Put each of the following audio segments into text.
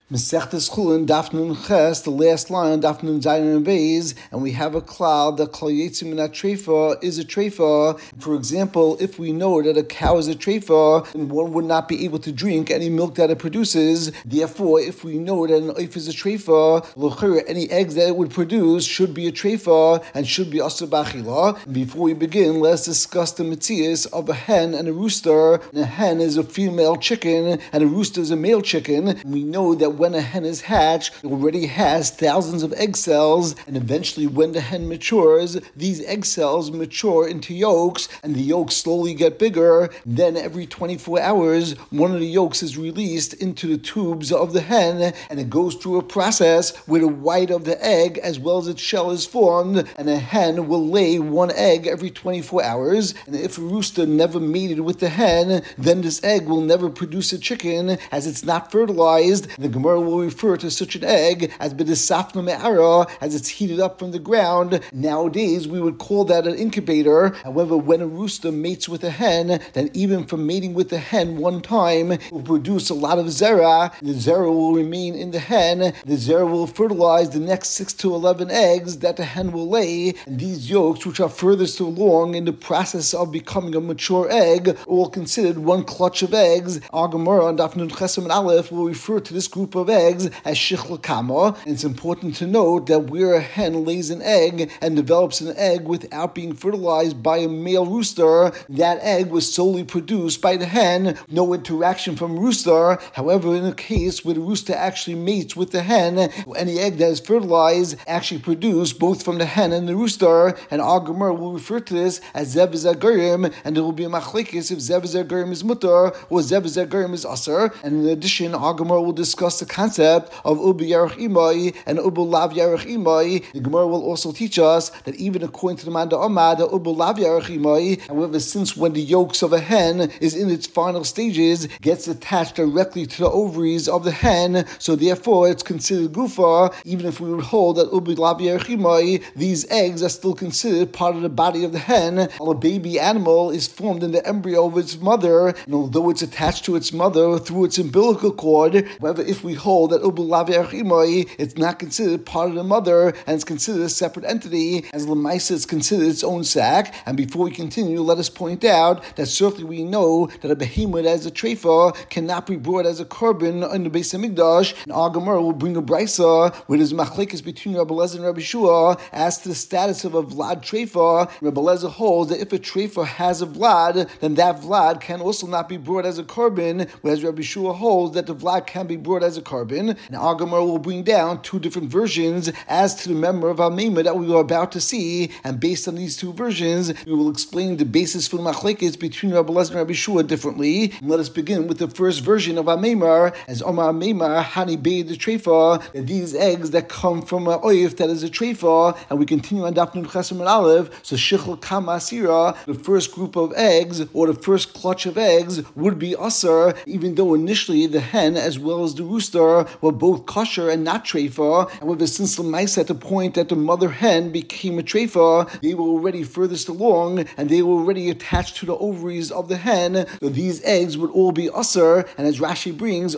Mesechtes Chulin, Daf Nun Ches, the last line, Daf Nun Zayin and Beis, and we have a cloud that Kol Yetzim Minat Treifa is a treifa. For example, if we know that a cow is a treifa, then one would not be able to drink any milk that it produces. Therefore, if we know that an oif is a treifa, any eggs that it would produce should be a treifa and should be asur b'achila. Before we begin, let's discuss the metzias of a hen and a rooster. And a hen is a female chicken, and a rooster is a male chicken. We know that when a hen is hatched, it already has thousands of egg cells, and eventually when the hen matures, these egg cells mature into yolks, and the yolks slowly get bigger. Then every 24 hours, one of the yolks is released into the tubes of the hen, and it goes through a process where the white of the egg as well as its shell is formed, and a hen will lay one egg every 24 hours. And if a rooster never mated with the hen, then this egg will never produce a chicken, as it's not fertilized. The Gemara will refer to such an egg as b'desafna me'ara, as it's heated up from the ground. Nowadays, we would call that an incubator. However, when a rooster mates with a hen, then even from mating with the hen one time, it will produce a lot of zera. The zera will remain in the hen. The zera will fertilize the next 6 to 11 eggs that the hen will lay. And these yolks, which are furthest along in the process of becoming a mature egg, are all considered one clutch of eggs. Our Gemara on Daf Nun Ches and Aleph will refer to this group of eggs as shichla kama. And it's important to note that where a hen lays an egg and develops an egg without being fertilized by a male rooster, that egg was solely produced by the hen, no interaction from rooster. However, in a case where the rooster actually mates with the hen, any egg that is fertilized actually produced both from the hen and the rooster, and our Gemara will refer to this as zev zagurim, and there will be a machlekes if zev zagurim is mutar or zev zagurim is aser. And in addition, our Gemara will discuss the concept of ubu yarech imai and ubu lav yarech imai. The Gemara will also teach us that even according to the Manda Amad, the ubu lav yarech imai, however, since when the yolks of a hen is in its final stages, gets attached directly to the ovaries of the hen, so therefore it's considered gufa. Even if we would hold that ubu lav yarech imai, these eggs are still considered part of the body of the hen, while a baby animal is formed in the embryo of its mother, and although it's attached to its mother through its umbilical cord, however, if we hold that ubu lav yarech imai, it's not considered part of the mother, and it's considered a separate entity, as Lamaisa is considered its own sac. And before we continue, let us point out that certainly we know that a behemoth as a treifa cannot be brought as a korban in the Beis Hamikdash. And our Gemara will bring a brisa where there's machlekes between Rabbi Lezer and Rabbi Shua as to the status of a vlad treifa. Rabbi Lezer holds that if a treifa has a vlad, then that vlad can also not be brought as a korban, whereas Rabbi Shua holds that the vlad can be brought as a korban. And our Gemara will bring down two different versions as to the member of Amema that we are about to see, and based on these two versions, we will explain the basis for the machlekes between Rabbi Lezer and Rabbi Shua differently. And let us begin with the first version of Amemar, as Omar Amemar Hani Beid the treifa, that these eggs that come from an oif that is a treifa, and we continue on Daf Nun Chesem and Aleph. So shichel kama asira, the first group of eggs or the first clutch of eggs would be asar, even though initially the hen as well as the rooster were both kosher and not treifa. However, since the mice at the point that the mother hen became a treifa, they were already furthest along and they were already attached to the ovaries of the hen. So these eggs would all be asar. And as Rashi brings,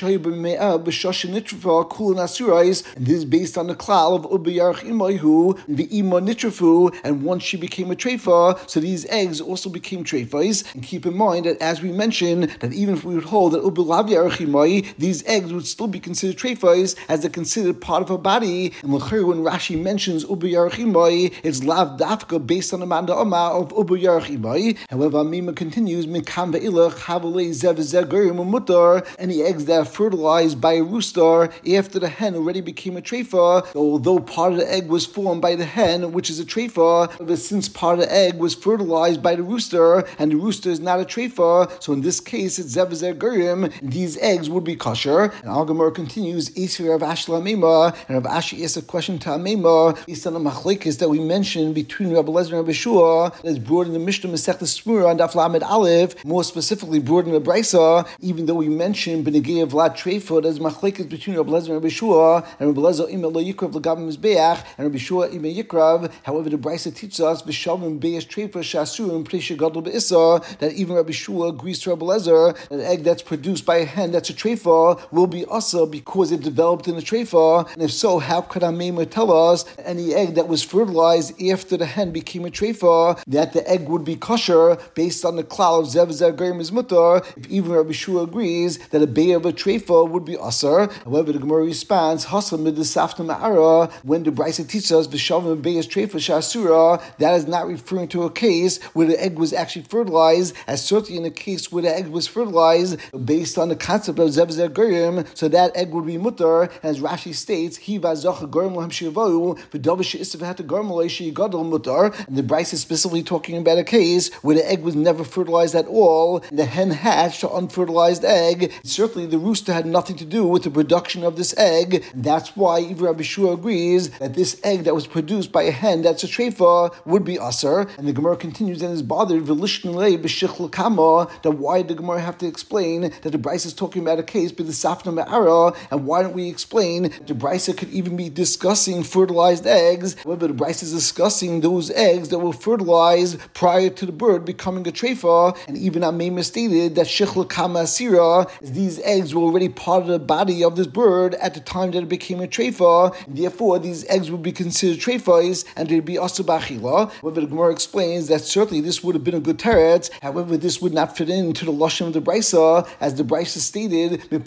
and this is based on the klal of ubi yarech imayhu the ima nitrafu, and once she became a treifa, so these eggs also became treifas. And keep in mind that as we mentioned, that even if we would hold that ubi lav yarech imay, these eggs would still be considered treifas as they're considered part of her body. And when Rashi mentions ubi yarech imay, it's lav dafka based on the manda oma of ubi yarech imay. However, Amima continues, mikam ve'ilach havalei zev zegurim umutar, any eggs that are fertilized by a rooster after the hen already became a treifa, although part of the egg was formed by the hen, which is a treifa, but since part of the egg was fertilized by the rooster, and the rooster is not a treifa, so in this case it's zev zegurim, these eggs would be kosher. And our Gemara continues, Isir Rav Ashi Amema, and Rav Ashi asks a question to Amema based on the machlekes that we mentioned between Rabbi Lezer and Rabbi Shua, that is brought in the Mishnah Masechtas Shmura on Daf Lamed Aleph, more specifically brought in the Brisa, even though we mentioned Benegei Vlad Treifa, there's machlekes between Rabbi Lezer and Rabbi Shua, and Rabbi Lezer Ime Lo Yikrav L'Gav Mizbeach, and Rabbi Shua Ime Yikrav. However, the Brisa teaches us V'shavim Be'esh Treifa Shasurim P'nei Shegadol Be'isa, that even Rabbi Shua agrees to Rabbi Lezer that an egg that's produced by a hen that's a treifa will be be asa because it developed in a treifa? And if so, how could Amema tell us any egg that was fertilized after the hen became a treifa, that the egg would be kosher based on the klal of zev zer goyim is mutar, if even Rabbi Shua agrees that a bay of a treifa would be asar? However, the Gemara responds, Hasam midasafta ma'ara, when the Brisa teaches us v'shavim bayas treifa shasura, that is not referring to a case where the egg was actually fertilized, as certainly in a case where the egg was fertilized based on the concept of zev zer goyim, so that egg would be mutar. As Rashi states, he vazocha goyim lahem shivayu v'davar she'isv hat goyim leishi gadol mutar. And the Brisa is specifically talking about a case where the egg was never fertilized at all, and the hen hatched an unfertilized egg. Certainly the rooster had nothing to do with the production of this egg. And that's why even Rabbi Shua agrees that this egg that was produced by a hen that's a treifa would be aser. And the Gemara continues and is bothered that why did the Gemara have to explain that the Brisa is talking about a case with the safna me'ara, and why don't we explain that the Brisa could even be discussing fertilized eggs? However, the Brisa is discussing those eggs that were fertilized prior to the bird becoming a treifa, and even Amema stated that shechla kama asira, these eggs were already part of the body of this bird at the time that it became a treifa, and therefore these eggs would be considered treifas and they'd be asur b'achila. However, the Gemara explains that certainly this would have been a good teretz. However, this would not fit into the lashon of the Brisa, as the Brisa stated, if the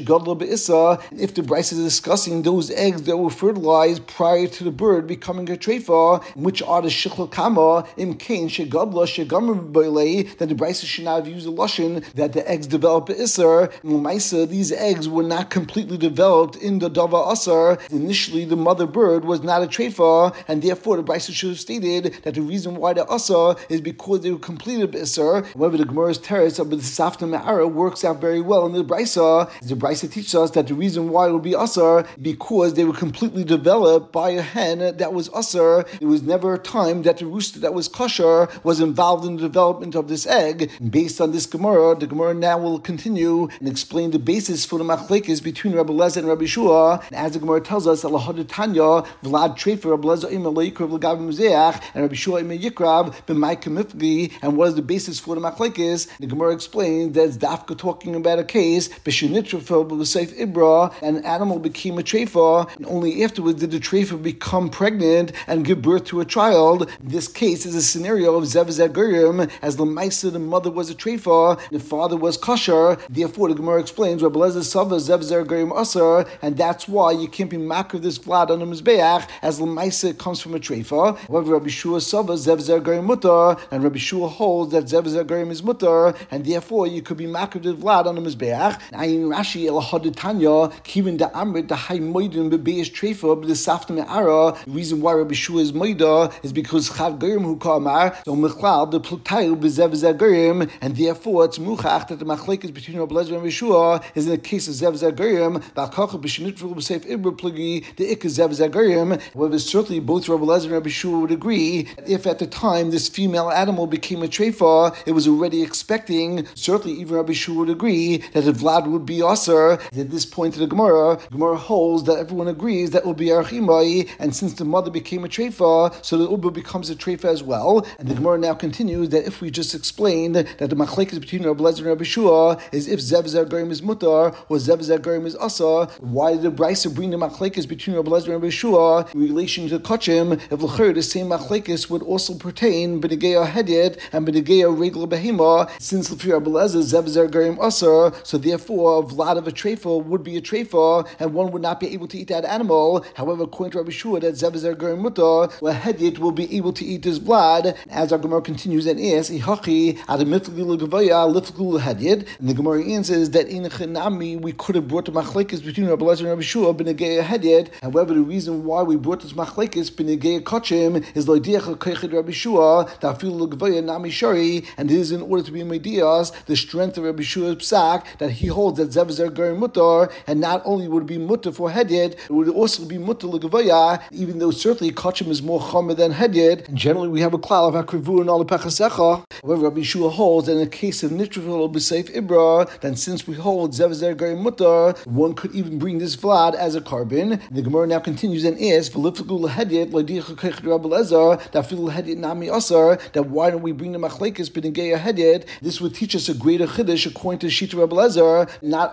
Brisa is discussing those eggs that were fertilized prior to the bird becoming a treifa, which are the shechla kama im kain shegadla shegamr b'ilei, that the Brisa should not have used the lashon that the eggs develop isser. These eggs were not completely developed in the dava asar. Initially, the mother bird was not a treifa, and therefore the Brisa should have stated that the reason why the asar is because they were completed isser. However, the Gemara's teretz of the safta me'ara works out very well in the Brisa. The Brisa teaches us that the reason why it would be asar because they were completely developed by a hen that was asar. It was never a time that the rooster that was kosher was involved in the development of this egg. Based on this Gemara, the Gemara now will continue and explain the basis for the machlekes between Rabbi Eliezer and Rabbi Shua. And as the Gemara tells us, Allah Tanya, Vlad Treifa, Rabbi Eliezer ima leikrav l'gav mzeach, and Rabbi Shua ima yikrav b'may kamifgi. And what is the basis for the machlekes? The Gemara explains that it's dafka talking about a case b'shenitrafel b'seif ibra, an animal became a treifa, and only afterwards did the treifa become pregnant and give birth to a child. This case is a scenario of zev zer goyim, as the Maisa, the mother was a treifa, the father was kosher. Therefore, the Gemara explains Rabbi Eliezer Sava zev zer goyim asar, and that's why you can't be makar this vlad on the mizbeach, as the Maisa comes from a treifa. However, Rabbi Shua Sava zev zer goyim mutar, and Rabbi Shua holds that zev zer goyim is mutar, and therefore you could be makar this vlad on the mizbeach. Ayin Rashi el haditanya kivin da amrit da hay moedin bebeish treifa b'desafta me'ara. The reason why Rabbi Shua is moida is because chav goyim hu kamar, so mechlal the pluktayu b'zev zer goyim, and therefore it's muchach that the machlekes between Rabbi Eliezer and Rabbi Shua is in the case of zev zer goyim. V'akacha b'shenitru b'seif ibra plugi the ik zev zer goyim. However, certainly both Rabbi Eliezer and Rabbi Shua would agree that if at the time this female animal became a treifa, it was already expecting. Certainly, even Rabbi Shua would agree that the vlad would be aser. At this point of the Gemara holds that everyone agrees that will be archimai, and since the mother became a treifa, so the uba becomes a treifa as well. And the Gemara now continues that if we just explained that the machlekes between Rabbi Eliezer and Rabbi Shua is if zev zer goyim is mutar or zev zer goyim is asa, why did the Brisa bring the machlekes between Rabbi Eliezer and Rabbi Shua in relation to kachim? If l'chayr the same machlekes would also pertain b'negeya hedyet and b'negeya regla behema, since l'fir Rabbi Eliezer zev zer goyim asa, so therefore a vlad of a treifa would be a treifa, and one would not be able to eat that animal. However, according to Rabbi Shua, that zev zer goyim mutar, well, hedyet will be able to eat this vlad. As our Gemara continues and asks, ihachi adamiflu l'gavaya liflu hedyet, and the Gemara answers that in Chenami we could have brought the machlekes between Rabbi Eliezer and Rabbi Shua b'negeya hedyet. However, the reason why we brought this machlekes b'negeya kachim is loidiach keched Rabbi Shua tafilu l'gavaya nami shari, and it is in order to be medias the strength of Rabbi Shua's psak that he holds that zev zer goyim mutar, and not only would it be mutar for hedyet, it would also be mutar l'gavaya, even though certainly kachim is more chomer than hedyet. And generally we have a klal of hakrivu and all pechasecha. However, Rabbi Shua holds that in the case of nitrafil b'seif ibra, then since we hold zev zer goyim mutar, one could even bring this vlad as a carbon. The Gemara now continues and asks, v'liflu l'hedyet l'diach keched Rabbi Eliezer tafilu l'hedyet nami asar, that why don't we bring the machlekes b'negeya hedyet? This would teach us a greater chiddush according to Shita Rabbi Eliezer. Not only is a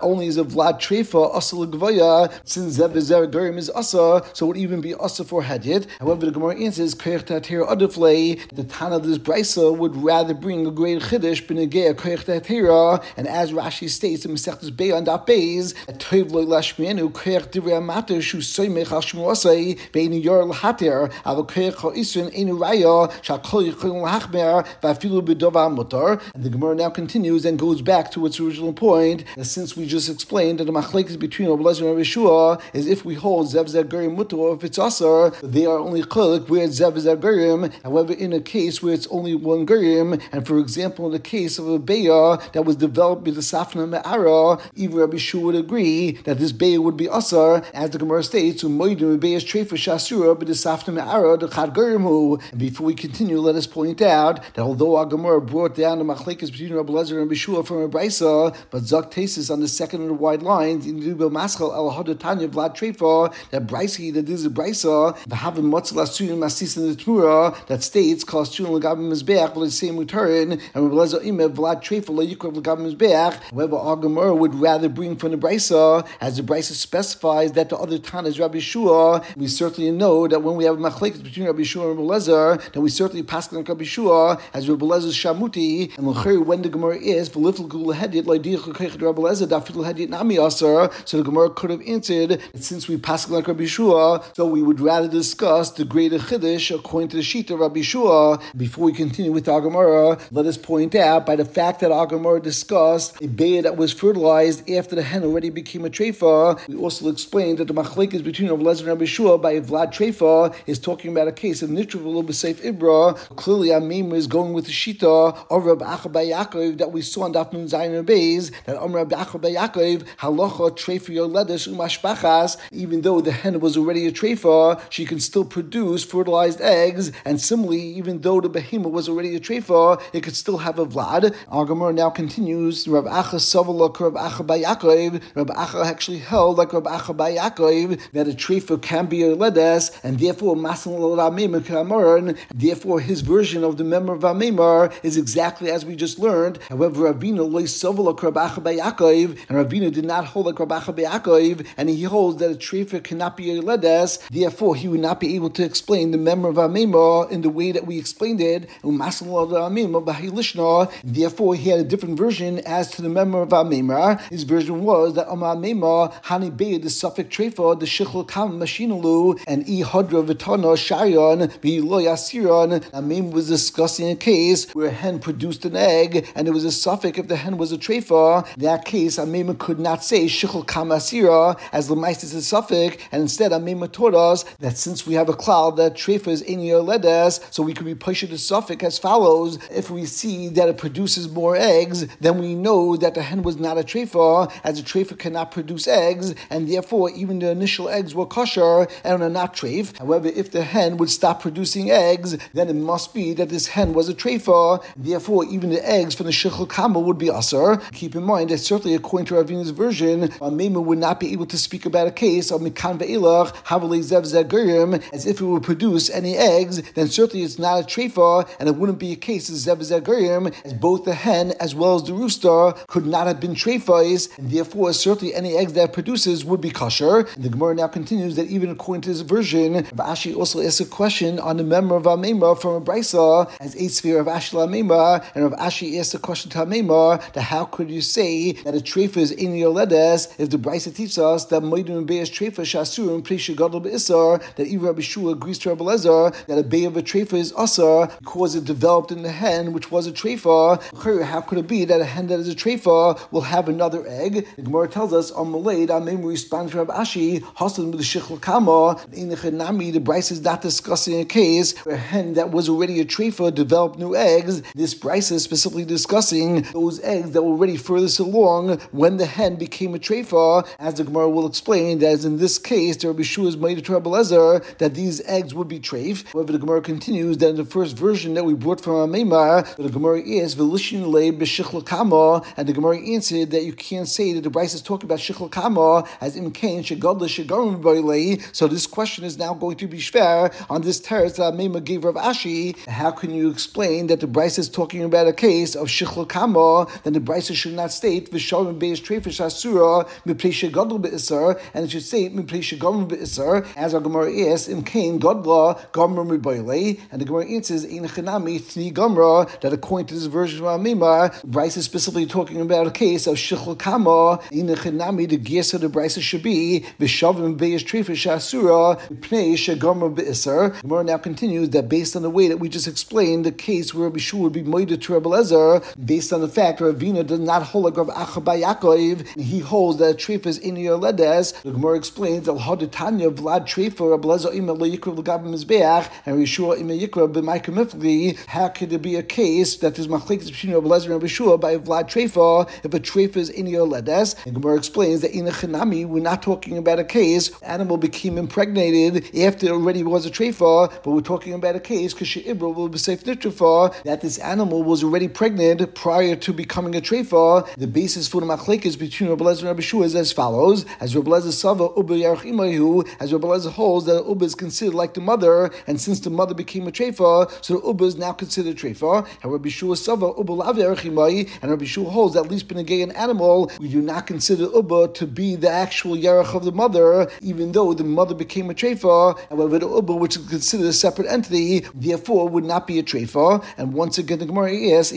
Vlad Treifa Asa L'Gvaya, since Zev Zer Gerim is Asa, so it would even be Asa for Hadid. However, the Gemara answers, Koyach Tatir Aduflei, the Tana of this Brisa would rather bring a great Chiddush, B'negei Koyach Tatira, and as Rashi states in Masechtas Beis on Daf Beis, Toiv Lo Lashmienu, Koyach Divrei Amater, Shu Soymech Al Shmu Asay, Beinu Yor L'Hatir, Avo Koyach HaIsrin, Einu Raya, Shakol Yichon L'Hachmer, Vafilu B'Dova Mutar. And the Gemara now continues and goes back to its original point, that since we just explained that the machlekes between Rabbi Elazar and Rabbi Yeshua is if we hold Zev Zer Gerim Mutar, or if it's Asar, they are only Chalik where it's Zev Zer Gerim. However, in a case where it's only one Gerim, and for example, in the case of a Beya that was developed by the Safna Me'ara, even Rabbi Yeshua would agree that this Beya would be Asar, as the Gemara states, Umoidim Beya's Treifa Shasura, but the Safna Me'ara, the Chad Gerim Hu. And before we continue, let us point out that although our Gemara brought down the machlekes between Rabbi Elazar and Rabbi Yeshua from a Brisa, but Zak Tesis on the second of the wide lines in the Maschal Al Hadatanya Vlad Treifa, that Brisa that is a Brisa, the Havim Motzal Asuyin Masis in the Tmura, that states Kostun Legabim Mizbeach will say Mutarin, and Rabbi Elazar Imev Vlad Treifa Lo Yikov Legabim Mizbeach. However, our Gemara would rather bring from the Brisa, as the Brisa specifies that the other Tana is Rabbi Yeshua. We certainly know that when we have machlekes between Rabbi Yeshua and Rabbi Elazar, that we certainly pass on Rabbi Yeshua as Rabbi Elazar's Shamuti, and when the Gemara is V'lifl Gul Hedit L'Diach L'Kech Rabbi Elazar Dafil Hedit Nami Asar, so the Gemara could have answered that since we pass like Rabbi Yeshua, so we would rather discuss the greater Chiddush according to the sheet of Rabbi Yeshua. Before we continue with our Gemara, let us point out by the fact that our Gemara discussed a beya that was fertilized after the hen already became a treifa. We also explained that the machlekes between Rabbi Elazar and Rabbi Yeshua by Vlad Treifa is talking about a case of Nitravel B'Seif Ibra. Clearly, our Meimer is going with the shita of Rabbi Acha Bar Yaakov that we saw on Daf Nun Zayin and Beis, that Rabbi Acha Bar Yaakov halacha treifa yoledes umashpachas. Even though the hen was already a treifa, she can still produce fertilized eggs. And similarly, even though the behemoth was already a treifa, it could still have a vlad. Our Gemara now continues. Rabbi Acha Savala Rabbi Acha Bar Yaakov. Rabbi Acha actually held like Rabbi Acha Bar Yaakov that a treifa can be a ledes, and therefore masan l'ramim k'amaran. Therefore, his version of the memor of Amemar is exactly as we just learned. However, Ravina loy savala Rabbi Acha Bar Yaakov, and Ravina did not hold like Rabbi Acha Bar Yaakov, and he holds that a treifa cannot be a ledes. Therefore, he would not be able to explain the memor of Amemar in the way that we explained it. Therefore, he had a different version as to the memor of Amemar. His version was that Amemar hani beid the suffix treifa the shichel kam mashinalu and e hadra v'tana sharion v'lo yasiron. Amem was discussing a case where a hen produced an egg and there was a suffix if the hen was a treifa. In that case, Amem could not say shichel kam asira as the mice is a suffix, and instead Amem taught us that since we have a cloud that treifa is enio ledes, so we could be pushed the suffix as follows: if we see that it produces more eggs, then we know that the hen was not a treifa, as a treifa cannot produce eggs, and therefore even the initial eggs were kosher and are not treif. However, if the hen would stop producing eggs, then it must be that this hen was a treifa. Therefore, even the eggs from the shechel kama would be aser. Keep in mind that certainly according to Ravina's version, Meimer would not be able to speak about a case of mikan ve'ilach havali zev zegurim, as if it would produce any eggs, then certainly it's not a treifa, and it wouldn't be a case of zev zegurim, as both the hen as well as the rooster could not have been treifais, and therefore certainly any eggs that it produces would be kosher. And the Gemara now continues that even according to his version, Rav Ashi also asks a question on the memor of Amemar from a brisa as a sphere of Ashi Amemar, and Rav Ashi asks a question to Amemar that how could you say that a treifa is in your ledes if the brisa teaches us that moedim beis treifa shasurim prisha gadol be'isar, that even Rabbi Shua agrees to Rabbi Elazar that a bay of a treifa is asar because it developed in the hen which was a treifa. How could it be that a hen that is a treifa will have another egg? The Gemara tells us on Malay Amemar responds to Rabbi Ashi Hasan with the shechel kama. In the Chenami, the Bryce is not discussing a case where a hen that was already a treifa developed new eggs. This Bryce is specifically discussing those eggs that were already furthest along when the hen became a treifa, as the Gemara will explain, that as in this case, the Rabbi Shua is made to Rabbi Elazar that these eggs would be treif. However, the Gemara continues that in the first version that we brought from Amemar, the Gemara is Velishin le b'shechel kama, and the Gemara answered that you can't say that the Bryce is talking about shechel kama as imkain shegadla shegarim b'ilei. So this question is now going to be shver on this teretz that Amemar gave Rav Ashi. How can you explain that the Bryce is talking about a case of shechel kama? Then the Bryce should not state v'sharim beis treifa shasura mipnei shegadol be'isar, and it should say mipnei shegadol be'isar, as our Gemara asks, im kain gadla gamra mibayle, and the Gemara answers ein chanami thni gamra, that according to this version of Amimar, Bryce is specifically talking about a case of shichel kama ein chanami. The gears of the Bryce should be v'shavim be'esh trefa shasura mipnei shegamra be'isar. The Gemara now continues that based on the way that we just explained, the case where Rabbi Shua would be moided to Rabbi Elazar, based on the fact that Ravina does not hold like Rav Acha bar Yaakov, he holds that trefa is in your ledes. The Gemara explains al hadatanya vlad trefa Rabbi Elazar ima lo yikra l'gab mizbeach and Rabbi Shua ima yikra b'mayka mifli. How could there be a case that there's machlekes between Rabbi Elazar and Rabbi Shua by vlad trefa if a trefa is in your ledes? And Gemara explains that in a chanami we're not talking about a case animal became impregnated after it already was a trefa, but we're talking about a case that this animal was already pregnant prior to becoming a treifa. The basis for the machlekes between Rabbi Elazar and Rabbi Shua is as follows: as Rabbi Elazar sava uba yarach imahu, as Rabbi Elazar holds that uba is considered like the mother, and since the mother became a treifa, so the uba is now considered treifa. And Rabbi Shua sava uba lav yarach imahi, and Rabbi Shua holds that at least benegay an animal, we do not consider uba to be the actual yarach of the mother, even though the mother became a treifa. However, the uba, which is considered a separate entity, therefore would not be a treifa. And once again, the Gemara asks,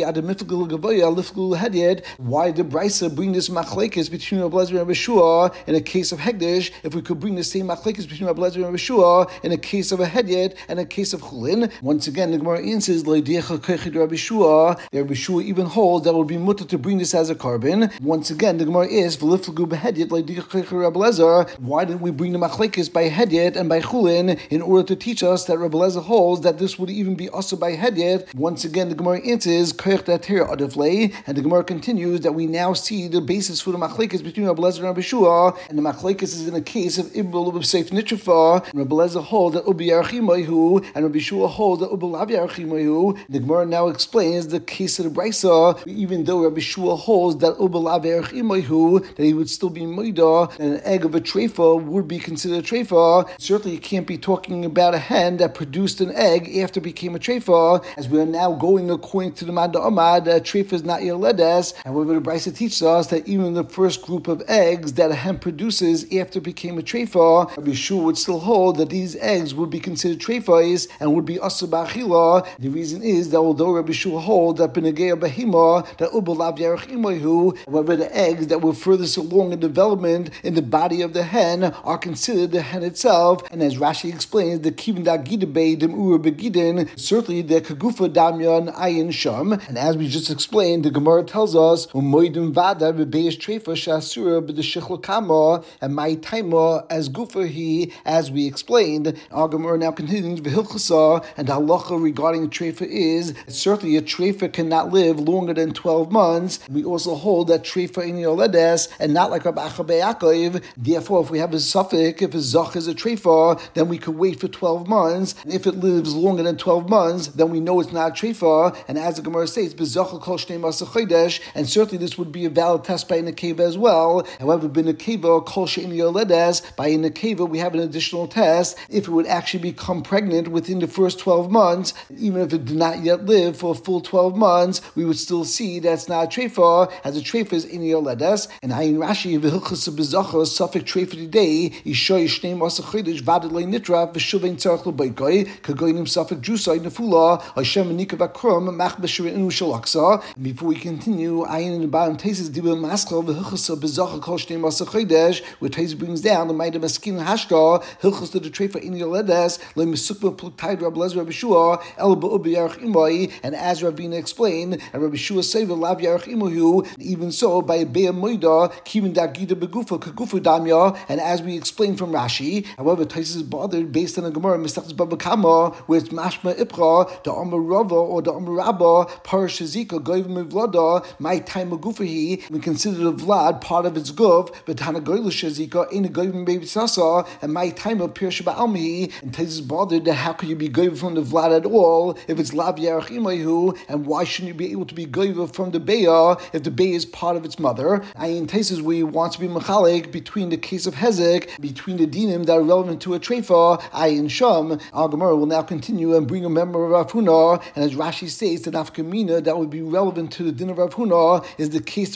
why did Brisa bring this machlekes between Rabbi Elazar and Rabbi Shua in a case of hegdish, if we could bring the same machlekes between Rabbi Elazar and Rabbi Shua in a case of a hedyet and a case of chulin? Once again, the Gemara answers, Rabbi Shua even holds that would be mutter to bring this as a carbon. Once again, the Gemara asks, why didn't we bring the machlekes by hedyet and by chulin in order to teach us that Rabbi Elazar holds that this would even be also by hedyet? Once again, the Gemara answers, and the Gemara continues that we now see the basis for the machlekes between Rabbi Elazar and Rabbi Shua, and the machlekes is in a case of ibul ub seif nitrafa. Rabbi Elazar holds that ubi yarchimayu, and Rabbi Shua holds that ubi lav yarchimayu. The Gemara now explains the case of the Brisa. Even though Rabbi Shua holds that ubi lav yarchimayu, that he would still be moida, and an egg of a treifa would be considered a treifa. Certainly, you can't be talking about a hen that produced an egg after it became a treifa, as we are now going according to the Manda Amad, that treifa is not Yerledes. However, the Brisa teaches us that even the first group of eggs that a hen produces after it became a treifa, Rabbi Shua would still hold that these eggs would be considered treifas and would be asur b'achila. The reason is that although Rabbi Shua holds that b'negei behima, that ubal lav yarech imahu, however, the eggs that were furthest along in development in the body of the hen are considered the hen itself. And as Rashi explains, the kivin da gidabei dem ura begidin, certainly the kagufa damyan ayin sham. And as we just explained, the Gemara tells us umoidim vada b'beish treifa shasura b'deshichl kama, and my taima as gufa he, as we explained. Our Gemara now continues v'hilchasa, and the halacha regarding a treifa is certainly a treifa cannot live longer than 12 months. We also hold that treifa in yoledes, and not like Rav Acha bar Yaakov. Therefore, if we have a suffix, if a zach is a treifa, then we could wait for 12 months. And if it lives longer than 12 months, then we know it's not a treifa. And as the Gemara states, b'zachal kol shnei masa chodesh, and certainly this would be a valid test by nekeva as well. However, b'nekeva kol she'in yoledes, by a nekeva we have an additional test. If it would actually become pregnant within the first 12 months, even if it did not yet live for a full 12 months, we would still see that's not a treifa, as a treifa is in yoledes. And Ayin Rashi v'hilchas b'zachal suffix treifa today ishoy shnei masa chodesh vadad le nitra v'shuvein tzarich l'boikoi kagoynim suffix jusay nefula Hashem nika v'krum mach b'shirinu shalaksa. Before we continue, Ayin in the bottom Taisus dibel maskal v'hilchas b'zachal kol shnei masa chodesh, where Taisus brings down the might of maskin hashka hilchas to the treifa in yoledes le misukva pluktaid Rabbi Elazar Rabbi Shua el ba'ubi yarach imai. And as Ravina explained, and Rabbi Shua say v'lav yarach imahu, even so by a be'er moida kivin da gida begufa kagufa damya. And as we explained from Rashi, however, Taisus is bothered based on the Gemara Mestachas Baba Kama, where it's mashma ipra the Amar Rava or the Amar Rabba Parash Zika Goyim Mivlada my time Gufahi. We consider the Vlad part of its guf, but Tana Goylish Zika in a Goyim Baby Sasa, and my time of Pirsha Ba'almi. And Taisus is bothered that how could you be Goyim from the Vlad at all if it's Lav Yarach Imahu, and why shouldn't you be able to be Goyim from the Beya if the Beya is part of its mother? In Taisus we want to be Mechalik between the case of Hezek, between the dinim that are relevant to a treifa, Ayin Sham. Our Gemara will now continue and bring a member of Rav Huna, and as Rashi states, the nafkamina that would be relevant to the din of Rav Huna is the case that Rav Papa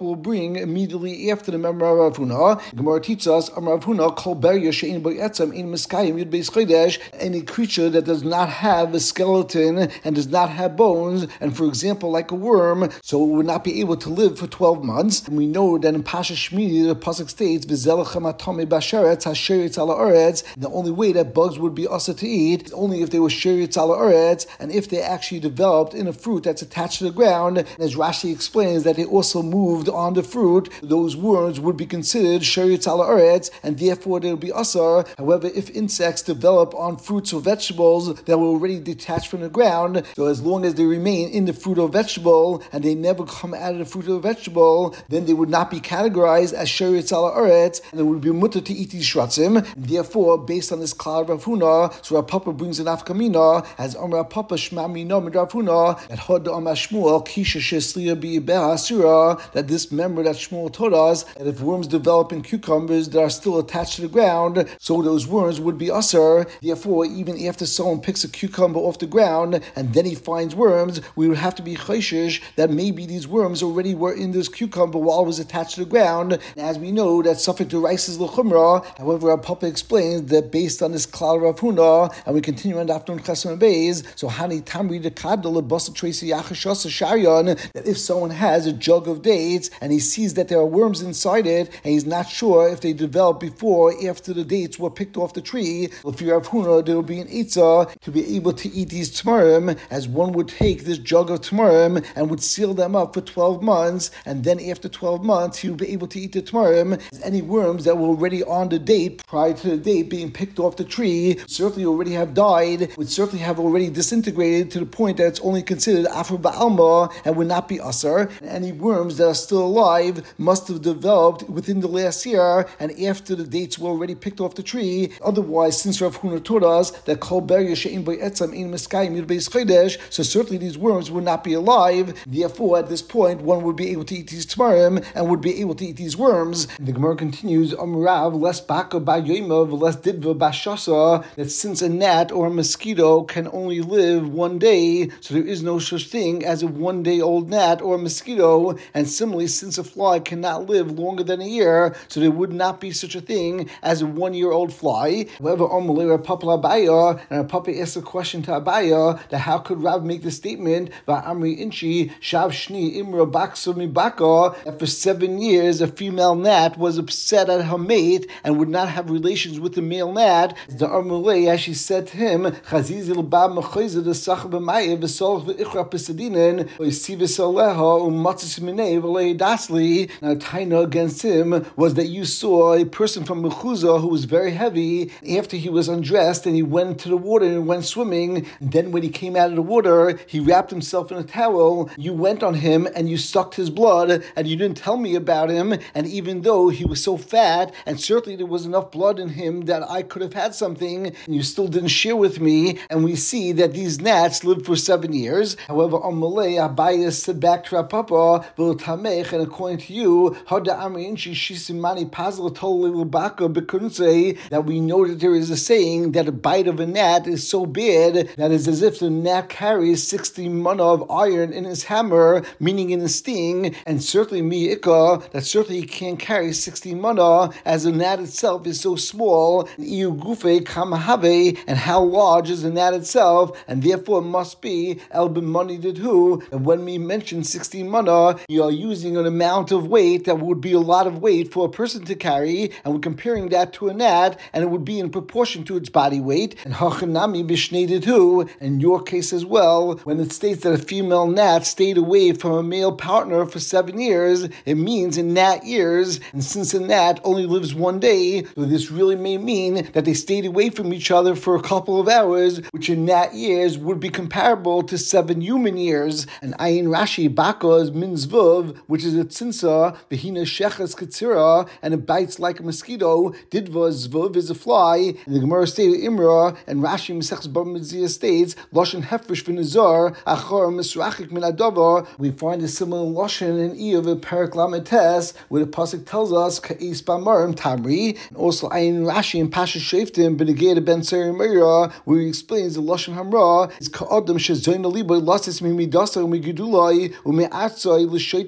will bring immediately after the memory of Rav Huna. Gemara teaches us, Rav Huna, Kol Beria She'ein Bo Etzem Ein Miskayim Yud Beis Chodesh, any creature that does not have a skeleton and does not have bones, and for example, like a worm, so it would not be able to live for 12 months. And we know that in Pasha Shmini, the pasuk states, "V'zelechem atome basheretz hasheretz ala oretz." The only way that bugs would be asa to eat is only if they were sheretz ala oretz, and if they actually developed in a fruit that's attached to the ground. And as Rashi explains, that they also moved on the fruit, those worms would be considered sheretz ala oretz, and therefore they would be asar. However, if insects develop on fruits or vegetables that were already detached from the ground, so as long as they remain in the fruit or vegetable and they never come out of the fruit or vegetable, then they would not be categorized as sheretz ala oretz, and it would be mutter to eat these shratzim. Therefore, based on this cloud of Rav Huna, so Rav Papa brings an afkamina as Amar Papa Shma Mina Mid Rav Huna that Hod Amar Shmuel Kisha Shesliya Bi'ibeh Asura, that this member that Shmuel told us that if worms develop in cucumbers that are still attached to the ground, so those worms would be usher. Therefore, even after someone picks a cucumber off the ground and then he finds worms, we would have to be chayshish that maybe these worms already were in this cucumber while it was attached to the ground. And as we know, that Safek D'Oraisa is l'chumra. However, our Papa explains that based on this klal Rav Huna, and we continue on Daf Nun Chesed Beis, so Hani Tamri Dekadol Lebasa Tracy Yachashasa Sharion, that if someone has a jug of dates and he sees that there are worms inside it, and he's not sure if they developed before or after the dates were picked off the tree, if you're Rav Huna, there will be an Eitzah to be able to eat these tamarim, as one would take this jug of tamarim and would seal them up for 12 months, and then after 12 months, he would be able to eat the tamarim. Any worms that were already on the date, prior to the date being picked off the tree, certainly already have died, would certainly have already disintegrated to the point that it's only considered Afur Ba'alma and would not be Asar. And any worms that are still alive must have developed within the last year and after the dates were already picked off the tree. Otherwise, since Rav Huna taught us that Kol Beria She'ein Bo Etzem Ein Miskayim Yud Beis Chodesh, so certainly these worms would not be alive. Therefore, at this point, one would be able to eat these tamarim and would be able to eat these worms. And the Gemara continues, Amrav, less baka ba yoimav, less didva ba shasa, that since a gnat or a mosquito can only live one day, so there is no such thing as a 1 day old gnat or a mosquito, and similarly, since a fly cannot live longer than a year, so there would not be such a thing as a 1 year old fly. However, Amalei Papa Abaya, and Papa asked a question to Abaya, that how could Rav make the statement, Va'amri Inchi, Shav Shni Imra Baksu Mibaka, that for 7 years a female gnat was upset at her mate and would not have relations with the male gnat. The Amalei, as she said to him, Chazizil Ba Mechoiza the Sach B'Maya V'Solch V'Ichra Pesadinen V'Yisivis Aleha U'Matzis Minei V'Lei Dasli. Now, Taina against him was that you saw a person from Mechuzah who was very heavy. After he was undressed and he went to the water and went swimming, and then when he came out of the water, he wrapped himself in a towel. You went on him and you sucked his blood, and you didn't tell me about him. And even though he was so fat, and certainly there was enough blood in him that I could have had something, and you still didn't share with me. And we see that these gnats lived for 7 years. However, on Malay, Abaya said back to Rapapa, V'Tamech, and according to you, Hada Amri Inchi Shisimani Pazla Toli Lubaka Bekunse, that we know that there is a saying that a bite of a gnat is so bad that it's as if the gnat carries 60 mana of iron in his hammer, meaning in his sting, and certainly Mi'ika, that certainly he can't carry 60 mana, as the gnat itself is so small, Iu Gufe Kamahave, and how large is the gnat itself, and therefore it must be El B'Mani Didhu, and when we mention 60 mana, you are using an amount of weight that would be a lot of weight for a person to carry, and we're comparing that to a gnat, and it would be in proportion to its body weight. And Hachanami B'Shnei Didhu, in your case as well, when it states that a female gnat stayed away from a male partner for 7 years, it means in gnat years, and since a gnat only lives 1 day, so this really may mean that they stayed away from each other for a couple of hours, which in gnat years would be comparable to 7 human years. And Ayin Rashi Baka is min zvuv, which is a tzinsa, Behina Sheches Ketzira, and it bites like a mosquito. Didva zvuv is a fly, and the Gemara stated Imra, and Rashi Mesechus Bar Mitzvah states Loshen Hefresh v'Nizar Achor Misrachik Min Adavar. We find a similar Loshen in Eov Perak Lametes, where the pasuk tells us Ka'is Bamarim Tamri, and also Ayin Rashi and Pasha Shaftim Benegeda Ben Seri Meira, where he explains the Loshen Hamra is Ka'adam Shezoin Aliboy Lasis Mimidasa Umigidulai Umeatzai L'Shaiti Loy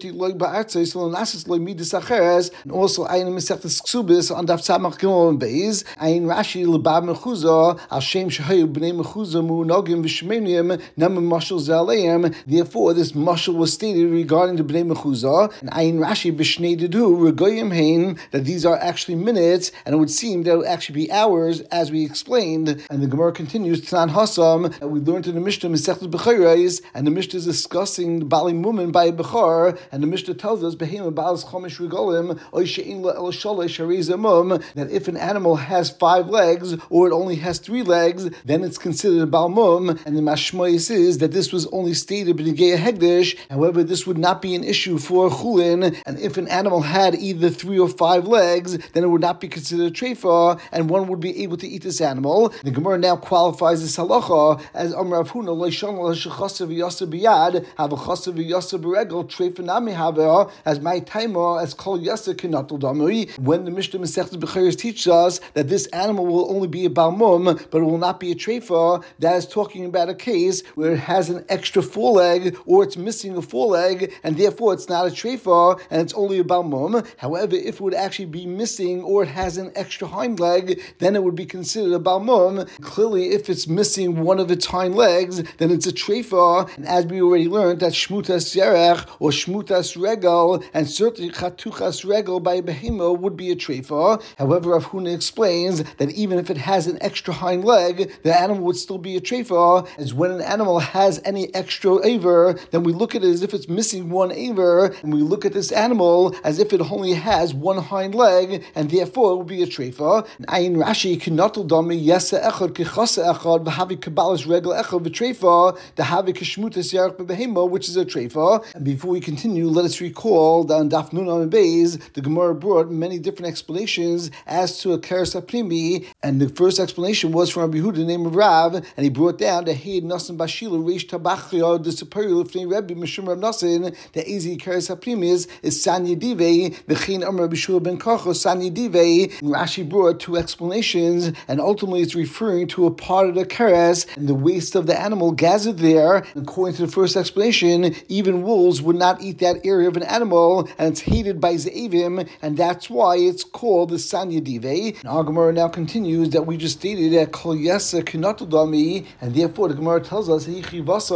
And also, Ayin Mesechtes Ksubis on Daf Samach Gimel and Beis, Ayin Rashi Lebab Mechuza Al Shem Shehayu Bnei Mechuza Mu'nogim V'Shemeinim Namim Mashal Zaleim. Therefore, this mashal was stated regarding the Bnei Mechuza, and Ayin Rashi B'Shnei Dedu Regoyim Hein, that these are actually minutes, and it would seem that it would actually be hours, as we explained. And the Gemara continues Tanan Hasam, that we learned in the Mishnah Mesechtes Bechayres, and the Mishnah is discussing the Bali Mumin by a Bechar, and the Mishnah tells us Behema Balas Chomish Regolim Oy She'in La El Shalosh Harei Mum, that if an animal has 5 legs or it only has 3 legs, then it's considered a Balmum, and the Mashmois is that this was only stated B'Negei Hegdish. However, this would not be an issue for Chulin, and if an animal had either 3 or 5 legs, then it would not be considered a treifa, and one would be able to eat this animal. The Gemara now qualifies this halacha as Amar Rav Huna Leishon L'Shechasav Yasa B'Yad Have a Chasav Yasa B'Regel Treifa Nami Have as my timer as Kol Yasa Kinatul Damui. When the Mishnah Mesechtes Bechayres teaches us that this animal will only be a balmum, but it will not be a treifa, that is talking about a case where it has an extra foreleg or it's missing a foreleg, and therefore it's not a treifa and it's only a balmum. However, if it would actually be missing or it has an extra hind leg, then it would be considered a balmum. Clearly, if it's missing one of its hind legs, then it's a treifa, and as we already learned, that shmutas yerech or shmutas regal, and certainly chatuchas regal by a behemo would be a treifa. However, Rav Huna explains that even if it has an extra hind leg, the animal would still be a treifa, as when an animal has any extra aver, then we look at it as if it's missing one aver, and we look at this animal as if it only has one hind leg, and therefore it would be a treifa. Ayin Rashi kinatul dami yesa echad kechasa echad v'havi kabbalas regel echad v'treifa dehavi kishmutas yarech b'behema, which is a treifa. And before we continue, let us recall that on Daf Nun Amud Beis, the Gemara brought many different explanations as to a keres haprimi, and the first explanation was from Rabbi Yehuda, the name of Rav, and he brought down the Heid Nasan Bashila Reish Tabachya the superior Lifnei Rebbe Mishum Rav Nasan, the Ezi keres haprimis is Sanya Dive v'chein Amar Rabbi Shua ben Karcha Sanya Dive. Rashi brought 2 explanations, and ultimately it's referring to a part of the keres and the waste of the animal gathered there. According to the first explanation, even wolves would not eat that area of an animal, and it's hated by Ze'evim, and that's why it's called the Sanya Dive. And our Gemara now continues that we just stated that Kol Yesa Kinatul Dami, and therefore the Gemara tells us that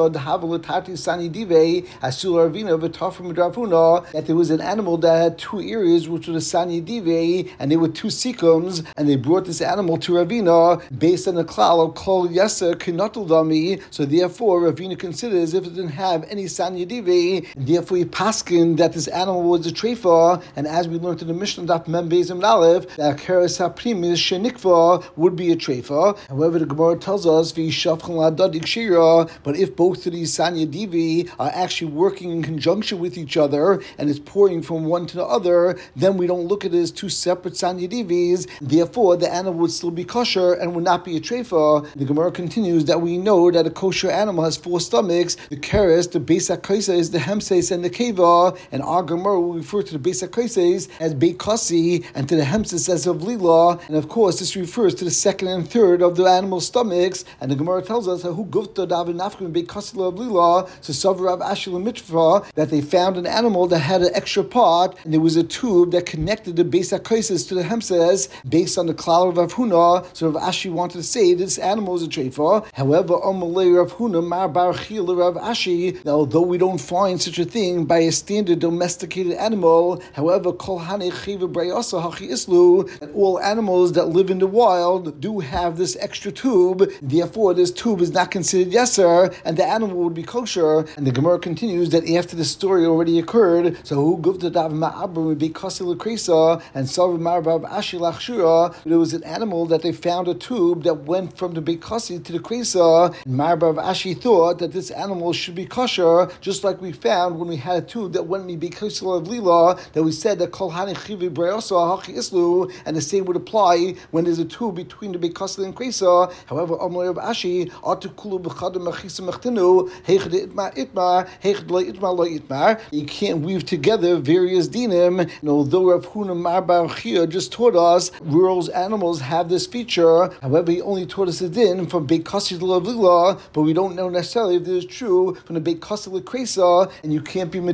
there was an animal that had 2 areas, which were the Sanya Dive, and they were 2 sikums, and they brought this animal to Ravina based on the klal of Kol Yesa Kinatul Dami. So therefore, Ravina considers if it didn't have any Sanya Dive, and therefore he paskin that this animal was a treifa. And as we learned in the Mishnah Daf Mem Beis Amud Aleph, that keres haprimis shenikva would be a treifa. However, the Gemara tells us v'yishafchan la'adadik shira. But if both of these Sanya Divi are actually working in conjunction with each other and it's pouring from one to the other, then we don't look at it as 2 separate Sanya Divis. Therefore, the animal would still be kosher and would not be a treifa. The Gemara continues that we know that a kosher animal has 4 stomachs. The keres, the beis hakaisa, is the hemses and the keva, and our Gemara will refer to the beis hakaisa as beikasi and to the hemses as of lila. And of course, this refers to the 2nd and 3rd of the animal's stomachs. And the Gemara tells us who gufta davin nafkim beikasi of lila. So Savrav Ashil Mitva, that they found an animal that had an extra part, and there was a tube that connected the beis hakaisa to the hemses based on the klal of Rav Huna. So Rav Ashi wanted to say this animal is a treifa. However, Amalei Rav Huna Mar Bar Chil Rav Ashi, although we don't find such a thing by a standard domesticated animal, however, Kol Hanei Chiva Brayasa Hachi Islu, that all animals that live in the wild do have this extra tube. Therefore, this tube is not considered yeser, and the animal would be kosher. And the Gemara continues that after the story already occurred, so who guvta dav ma'abru beikasi l'kresa and sav ma'abrav ashi lachshura, there was an animal that they found a tube that went from the beikasi to the kresa, and Ma'abrav Ashi thought that this animal should be kosher, just like we found when we had a tube that went in the beikasi of lila, that we said that kol hani chivi brayasa hachi islu, and the same would apply when there's a tube between the beikasi and kresa. However, Ma'abrav Ashi atukulu b'chadam machisa mechtinu heichad itmar itmar heichad lo itmar lo itmar. You can't weave together various dinim, and although Rav Huna Mar Chia just taught us rural animals have this feature, however, he only taught us a din from beikasi to lavila, but we don't know necessarily if this is true from the beikasi to kresa, and you can't be medama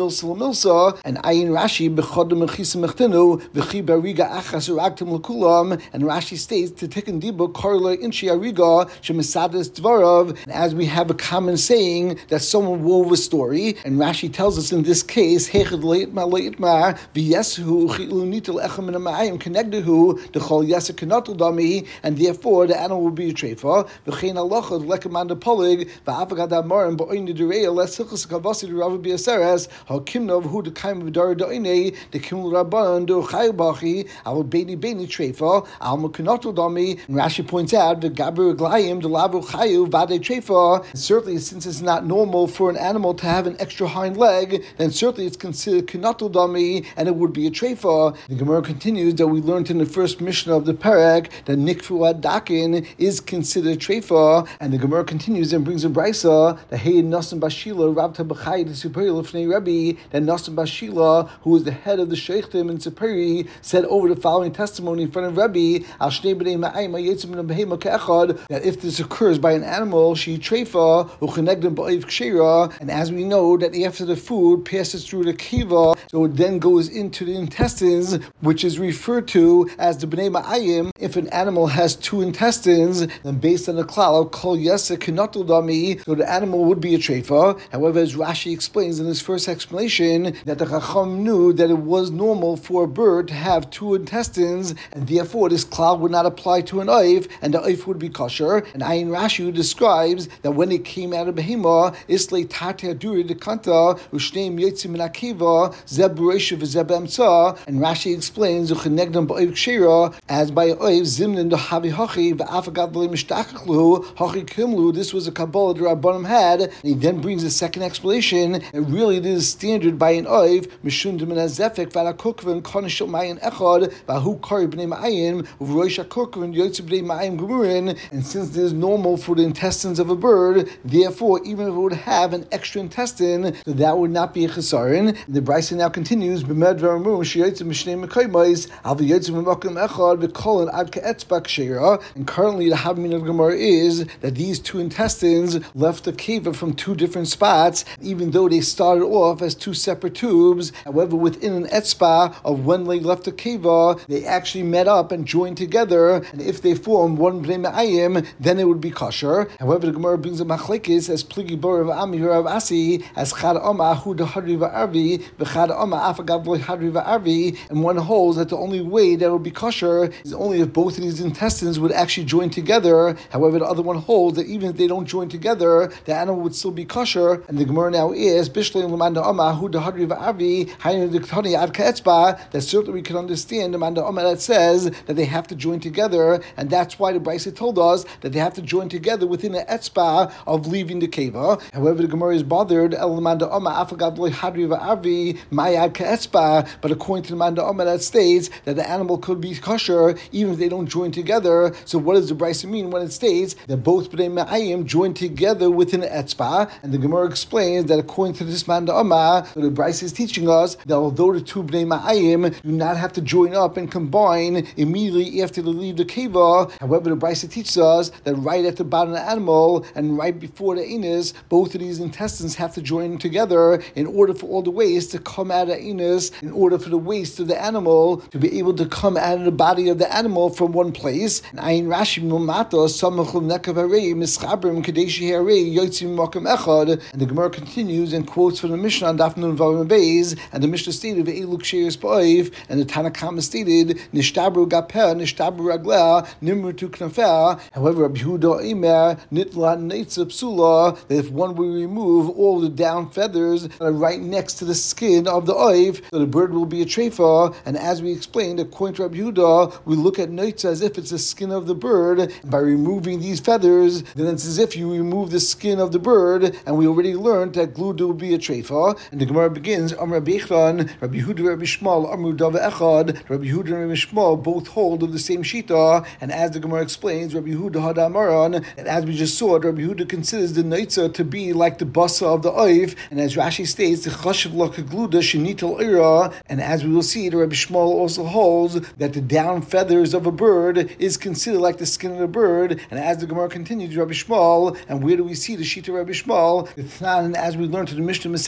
milsa l'milsa, and ayin Rashi b'chodem mechisa mechtinu v'chi bariga achas uragtim l'kulam, and Rashi states to tikkun diba korla inchi ariga shemisades dvarav, and as we have a common saying that someone wove a story, and Rashi tells us in this case hechad leitma leitma v'yesu chilunitel echem min ha'mayim connectehu dechol yesa kenatul dami, and therefore the animal will be a treifa. V'chein halachot lekeman depolig v'avagad amarim ba'oin dereya les hilchas kavasi d'Rav B'Yaseres hakimnov hu dekayim v'dar da'inei dekimul rabban do chaybachi al beini treifa al mekenatul dami. And Rashi points out the gaber glayim the lavu chayu vade treifa. Certainly, since it's not normal for an animal to have an extra hind leg, then certainly it's considered kenatul dami, and it would be a treifa. The Gemara continues that we learned in the first Mishnah of the Perek that nikfu adakin is considered treifa, and the Gemara continues and brings a brisa that hey nasan bashila Rav Tabachai the superior lifnei Rebbe, that nasan bashila, who is the head of the sheikhtim in superior, said over the following testimony in front of Rebbe al shnei bnei ma'ayim hayetzim min behema ke'echad, that if this occurs by an animal she treifa uchenegdem ba'oiv kshira, and as we know that after the food passes through the kiva, so it then goes into the intestines, which is referred to as the bnei ma'ayim. If an animal has two intestines, then based on the klal kol yesa kenatul dami, so the animal would be a treifa. However, as Rashi explains in his first explanation, that the Chacham knew that it was normal for a bird to have two intestines, and therefore this klal would not apply to an oif, and the oif would be kosher. And Ayin Rashi describes that when it came out of behema, islay tartea duri dekanta ushneim yotzim min akiva zeb b'reisha v'zeb b'emtza, and Rashi explains uchenegdam ba'oif kshira, as by oif zimnin the havi hachi v'afagad v'le mishtachachlu hachi kimlu. This was a kabbalah the Rabbanim had, and he then brings a second explanation, and really this is standard by an oif mishun demin azefek v'alakukvin konishel mayin echad v'ahu kari b'nei ma'ayin v'roish akukvin yotzim b'nei ma'ayin gemurin. And since it is normal for the intestines of a bird, therefore even if it would have an extra intestine, so that would not be a chesaron. The brisa now continues b'med v'amu sheyotzim mishnei mekaymis al v'yotzim b'makom echad v'kolin ad ke'etzbak sheira. And currently the havmin of Gemara is that these two intestines left the kiva from two different spots, even though they started off as two separate tubes. However, within an etzba of when they left the kiva, they actually met up and joined together, and if they form one bnei ma'ayim, then it would be kosher. However, the Gemara brings a machlekes as pligi bor of ami rav asi as chad oma hu dehadri va'arvi v'chad oma afagav lo hadri va'arvi, and one holds that the only way that would be kosher is only if both of these intestines would actually join together. However, the other one holds that even if they don't join together, the animal would still be kosher. And the Gemara now is bishlei l'manda oma hu dehadri va'arvi haynu diktani ad ka'etzba, that certainly we can understand the manda oma that says that they have to join together, and that's why the brisa told us that they have to join together within the etzba of leaving the keva. However, the Gemara is bothered el manda oma afagav lo hadri va'arvi mayad ka'etzba, but according to the manda oma that states that the animal could be kosher even if they don't join together. So what does the brisa mean when it states that both bnei ma'ayim join together within the etzba? And the Gemara explains that according to this manda oma, the brisa is teaching us that although the two bnei ma'ayim do not have to join up and combine immediately after they leave the keva, however, the brisa teaches us that right at the bottom of the animal and right before the anus, both of these intestines have to join together in order for all the waste to come out of the anus, in order for the waste of the animal to be able to come out of the body of the animal from one place. And Ayin Rashi Mumato Samachul Nekavarei Mischabrim Kadeshi Harei Yotzim Makom Echad. And the Gemara continues and quotes from the Mishnah on Daf Nun Vav Beis, and the Mishnah stated Ve'eluk Sheiris Ba'oif, and the Tanakama stated Nishtabru Gapeh Nishtabru Ragleh Nimru Tu Knafeh. However, Rabbi Yehuda Imer Nitla Neitza Psula, that if one will remove all the down feathers that are right next to the skin of the oif, so the bird will be a treifa. And as we explained, according to Rabbi Yehuda, we look at neitza as if it's the skin of the bird. And by removing these feathers, then it's as if you remove the skin of the bird. And we already learned that gluda will be a treifa. And the Gemara begins, Amr Rabbi Echad, Rabbi Yehuda, Rabbi Shmuel, Amru Dava Echad. Rabbi Yehuda and Rabbi Shmuel both hold of the same shita. And as the Gemara explains, Rabbi Yehuda had Amaran, and as we just saw, Rabbi Yehuda considers the neitza to be like the basa of the oif. And as Rashi states, the chashiv lakagluda shenital ira. And as we will see, the Rabbi Shmuel also holds that the down feathers of a bird is considered like the skin of the bird. And as the Gemara continues, Rabbi Shmuel, and where do we see the shita Rabbi Shmuel? It's not, and as we learned in the Mishnah Masechtas Taira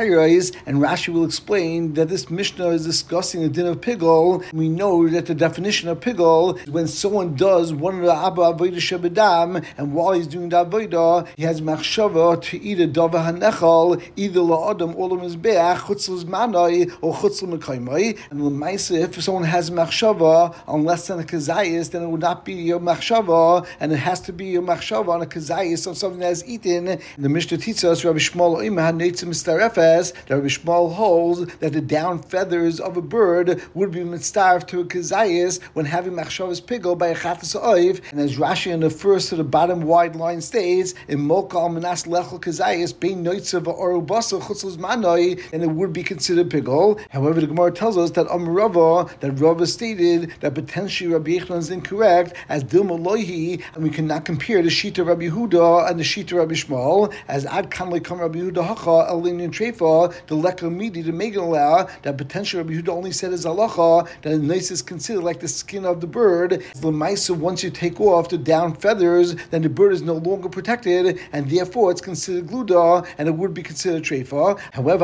Chayrais, and Rashi will explain that this Mishnah is discussing the din of pigol. We know that the definition of pigol is when someone does one of the Abba Avodah Shebedam, and while he's doing the Avodah, he has machshava to eat a Dava HaNechal, either la'adam or l'mizbeach, chutz l'zmanai, or chutz l'mekaymai. And l'maisa, if someone has machshava on less than a kazayis, then it would not be your machshava, and it has to be your machshava on a kazayis of something that is eaten. And the Mishnah teaches us, Rabbi Shmuel Oimah Neitzim Mistarefes, that Rabbi Shmuel holds that the down feathers of a bird would be mitzaref to a kazayis when having machshavas pigol by a chatas oiv. And as Rashi in the first to the bottom wide line states, in Molka al Manas Lechel Kazayis, Bein Noitzav or Basel Chutzos Manoi, and it would be considered pigol. However, the Gemara tells us that Rava, that Rava stated that potentially Rabbi Yochanan is incorrect, as Dilma Loihi, and we cannot compare the Shita Rabbi Yehuda and the Shita Rabbi Shmuel, as Ad Kan Lekam Rabbi Yehuda Hacha, Elin Treifa, the Lekka Midi, the Megan Allow, that potentially Rabbi Yehuda only said as Halacha, that the nice is considered like the skin of the bird. The Maisa, once you take off the down feathers, then the bird is no longer protected, and therefore it's considered gluda, and it would be considered treifa. However,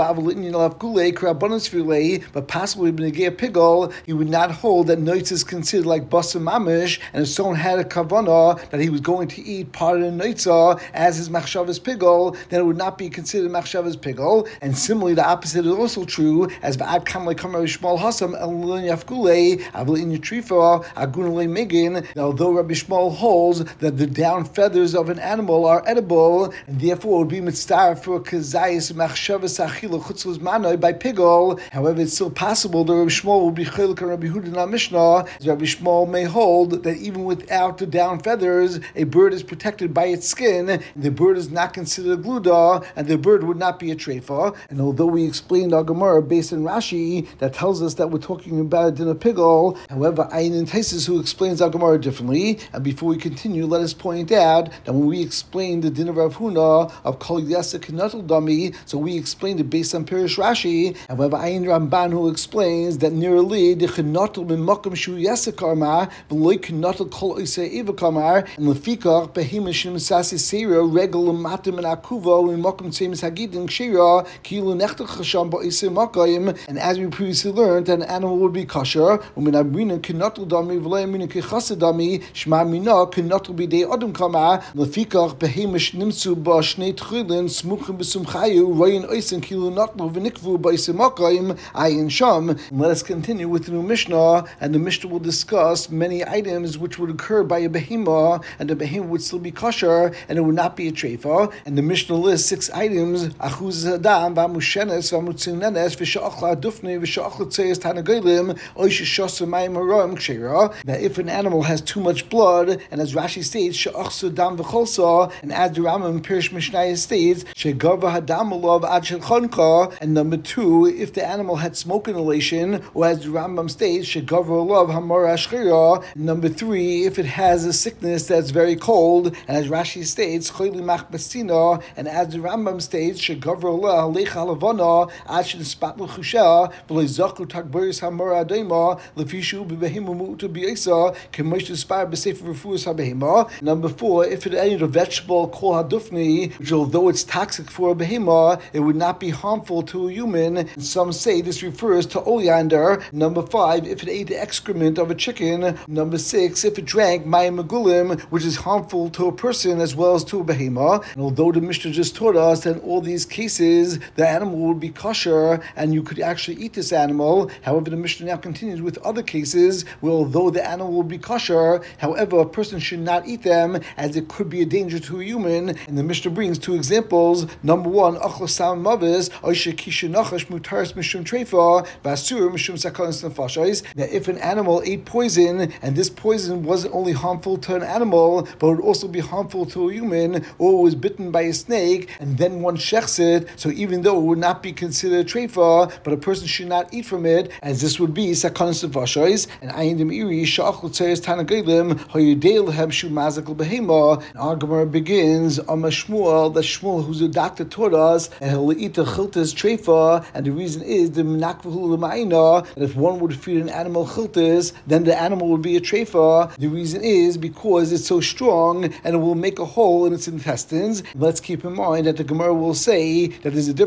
but possibly b'negei pigol, he would not hold that noitz is considered like basa mamish, and if someone had a kavana that he was going to eat part of the noitza as his machshavas pigol, then it would not be considered machshavas pigol. And similarly, the opposite is also true, as ba'ad kam like kamar shmal hasam elin yafkule avlin yitrifa agunale megin. Although Rabbi Shmuel holds that the down feathers of an animal are edible, and therefore would be mitzvah for kazayis machshavas achila chutzlus manoi by pigol. However, it's still possible that Rabbi Shmuel will be chiluk and Rabbi Yehuda in our Mishnah. As Rabbi Shmuel may hold that even without the down feathers, a bird is protected by its skin, and the bird is not considered a gluda, and the bird would not be a treifa. And although we explained our Gemara based on Rashi that tells us that we're talking about a din of pigol, however, Ayin and Taisus who explains our Gemara differently. And before we continue, let us point out that when we explained the din of Rav Huna of Kol Yasek Knatel Dami, so we explained it based on Pirish Rashi. However, Ayin Ramban who explains that nearly the Knatel Mimakim Shu Yasek Karmar, Veloy Knatel Kol Isei Eva Karmar, and Lefikach Behimishim Sasi Seira Regel Matim and Akuva Mimakim Tsemis Hagidin Shira Kilu Nechtel Chasham Ba Isei Makayim. And as we previously learned, that an animal would be kosher. Uminabrina Knatel Dami Veloy Mina Kechasa Dami Shma Mina Knatel Bidei Adam Karmar Lefikach Behimish Nimsu Ba Shnei Tchilin Smuchim Besumchayu Royin Oisen Kilu Natlu V'Nikvu Ba Isei Makayim Ayin Sham. Let us continue with the new Mishnah, and the Mishnah will discuss many items which would occur by a behemah, and the behemah would still be kosher, and it would not be a treifa. And the Mishnah lists 6 items: achuz adam, v'amushenes, v'amutzinenes, v'sha'achla dufne, v'sha'achla tzeis tanagolim, oishashasu mayim haroim kshera. That if an animal has too much blood, and as Rashi states, sha'achsu dam v'cholsa, and as the Rambam Pirish Mishnayos states, she'gava hadam alav ad shechonka. And number 2, if the animal had smoke inhalation, or as the Rambam states, shegavra alav hamar ashchira. Number 3, if it has a sickness that's very cold, and as Rashi states, choyli machbasina, and as the Rambam states, shegavra alav halecha halavana ad shenaspat l'chushah v'lo zachu tagboris hamar adema lefishu b'behimu mu'utu b'yisa kemosh t'spar b'sefer refuas habehima. Number 4, if it ate a vegetable called hadufni, which although it's toxic for a behema, it would not be harmful to a human. And some say this refers to oleander. Number 5, if it ate the excrement of a chicken. Number 6, if it drank mayim magulim, which is harmful to a person as well as to a behema. And although the Mishnah just taught us that in all these cases the animal would be kosher and you could actually eat this animal, however, the Mishnah now continues with other cases where although the animal will be kosher, however, a person should not eat them as it could be a danger to a human. And the Mishnah brings 2 examples. Number 1, achosam mavis, oishe kishu nachash mutaris mishum treifa, vasur mishum sakanas nefashos. That if an animal ate poison, and this poison wasn't only harmful to an animal, but would also be harmful to a human, or was bitten by a snake, and then one shechs it, so even though it would not be considered treifa, but a person should not eat from it, as this would be sakanas nefashos. And ayin dem iri sha'achlu tzeres tanagelim hayudei lehem shu mazak l'behema. And our Gemara begins on Shmuel, that Shmuel, who's a doctor, taught us, and he'll eat the chiltas treifa, and the reason is the menakvahu l'ma'ina, that if one would feed an animal chiltas, then the animal would be a treifa. The reason is because it's so strong and it will make a hole in its intestines. Let's keep in mind that the Gemara will say that there's a difference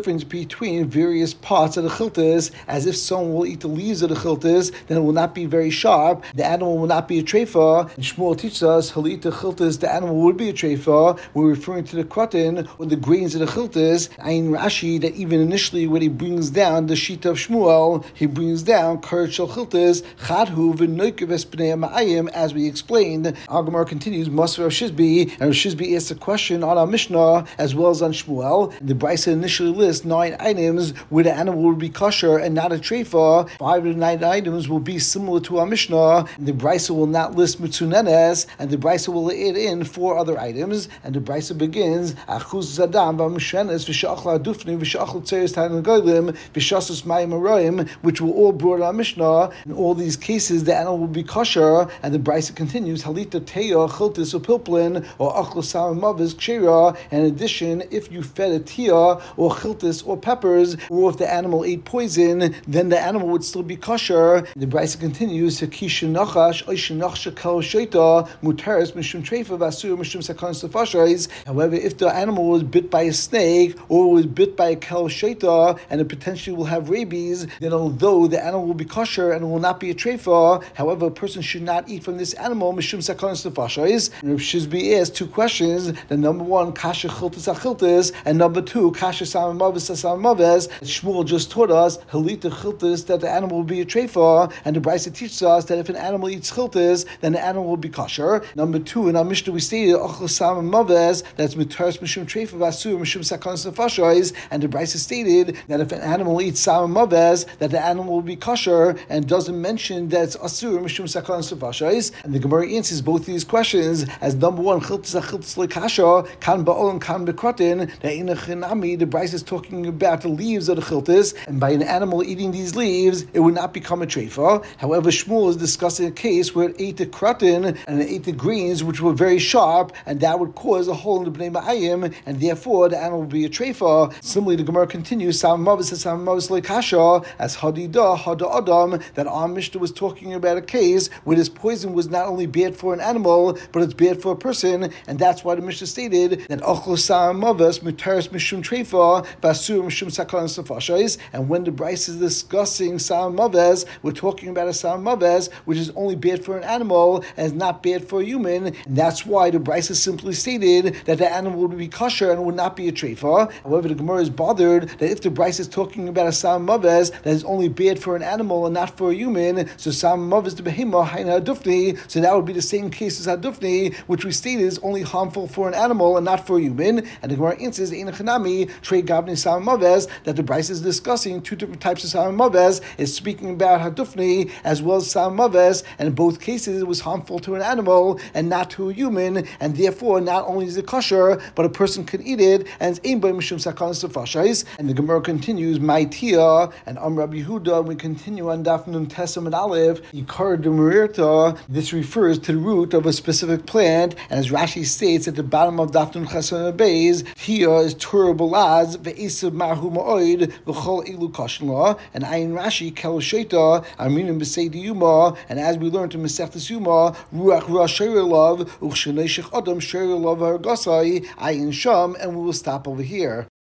difference between various parts of the chiltis, as if someone will eat the leaves of the chiltis, then it will not be very sharp, the animal will not be a treifa. And Shmuel teaches us, he'll eat the chiltis, the animal would be a treifa. We're referring to the krotin, or the grains of the chiltis. Ayin Rashi, that even initially when he brings down the sheet of Shmuel, he brings down karet shel chiltis, chadhu v'noikev es b'nei ma'ayim, as we explained. Our Gemara continues, Masar Rav Shizbi, and Rav Shizbi asks a question on our Mishnah as well as on Shmuel. The Brisa initially lists 9 items where the animal would be kosher and not a treifa. 5 of the 9 items will be similar to our Mishnah. The Brisa will not list mitzunenes, and the Brisa will add in 4 other items. And the Brisa begins, achuz zadam v'mishenes v'shachla dufni v'shachla tzeres ta'an goyim v'shasus mayim aroim, which were all brought on our Mishnah. In all these cases, the animal will be kosher. And the Brisa continues, halita teya chiltis upilplin or achla samamavis kshera. In addition, if you fed a tia or chiltis or peppers, or if the animal ate poison, then the animal would still be kosher. The Brisa continues, Hakisha nachash oishinachsha kal sheita muteres mishum treifa vasur mishum sakan sefashais. However, if the animal was bit by a snake or was bit by a kal sheita and it potentially will have rabies, then although the animal will be kosher and it will not be a treifa, however, a person should not eat from this animal mishum sakan sefashais. And Rav Shizbi asked 2 questions. The number 1, kasha chiltis achiltis, and number 2, kasha samamavis samamavis. Shmuel just taught us halita chiltis, that the animal will be a treifa, and the Brisa teaches us that if an animal eats chiltis, then the animal will be kosher. Number 2, in our Mishnah we stated achla samamavis, that's mitaris mishum treifa vasur mishum sakan nefashos, and the Brisa stated that if an animal eats samamavis, that the animal will be kosher, and doesn't mention that it's asur mishum sakan nefashos. And the Gemara answers both these questions as number 1, chiltis achiltis lekasha kan ba'ol and kan bekrotin. That in the chinami, the Brisa is talking about the leaves of the chiltis, and by an animal eating these leaves, it would not become a treifa. However, Shmuel is discussing a case where it ate the krotin and it ate the greens, which were very sharp, and that would cause a hole in the bnei ma'ayim, and therefore the animal would be a treifa. Similarly, the Gemara continues, samamavis and samamavis lekasha, as hadida hada adam, that our Mishnah was talking about a case where this poison was not only bad for an animal, but it's bad for a person, and that's why the Mishnah stated that achlos samamavis mutaris mishum treifa basur mishum sakan nefashos. And when the Brisa is discussing samamavis, we're talking about a samamavis which is only bad for an animal and is not bad for a human, and that's why the Brisa simply stated that the animal would be kosher and would not be a treifa. However, the Gemara is bothered that if the Brisa is talking about a samamavis that is only bad for an animal and not for a human, so samamavis the behema haina hadufni, so that would be the same case as hadufni, which we stated is only harmful for an animal and not for a human. And the Gemara answers in Chanami trei gavni samamavis, that the Brisa is discussing 2 different types of samamavis, is speaking about hadufni as well as samamavis, and in both cases it was harmful to an animal and not to a human, and therefore not only is it kosher, but a person can eat it, and it's ein by mishum sakan nefashos. And the Gemara continues, Maitia and Rabbi Yehuda, and we continue on Daf Nun Tesam and Aleph, Yikar Demerita. This refers to the root of a specific plant, and as Rashi states at the bottom of Daf Nun Chesam Beis, Tia is Tur Balaz ve'esav marhu ma'oid v'chol elu kashnla, and Ayin Rashi kel sheita aminim b'seidi yuma, and as we learned in Masechtas Yuma, ruach ra sheirelav uchsheneshich adam sheirelav hargasai Ayin sham, and we will stop over here.